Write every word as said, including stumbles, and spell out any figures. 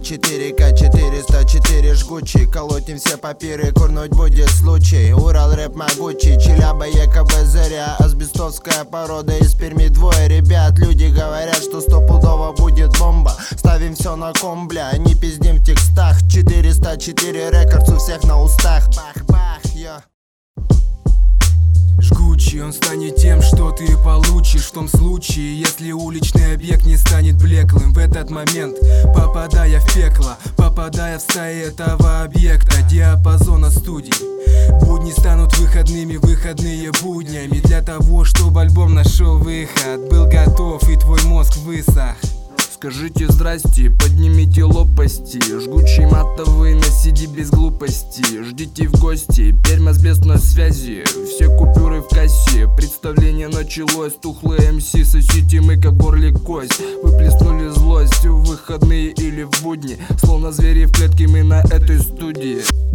четыре ка четыреста четыре жгучий. Колотим все папиры, курнуть будет случай. Урал рэп могучий, Челяба, ЕКБ Заря. Асбестовская порода, из Перми двое ребят. Люди говорят, что стопудово будет бомба. Ставим все на ком, бля, не пиздим в текстах. Четыреста четыре рекордс у всех на устах. Бах-бах, йо. Жгучий, он станет тем, что ты получишь в том случае, если уличный объект не станет блеклым. В этот момент, попадая в пекло, попадая в стаи этого объекта, диапазона студий, будни станут выходными, выходные буднями. Для того, чтобы альбом нашел выход, был готов и твой мозг высох. Скажите здрасте, поднимите лопасти. Жгучий матовый на сиди без глупости. Ждите в гости, Пермь Асбест на связи. Все купюры в кассе, представление началось. Тухлые эм си, сосите мы как в горле кость. Вы плеснули злость в выходные или в будни. Словно звери в клетке мы на этой студии.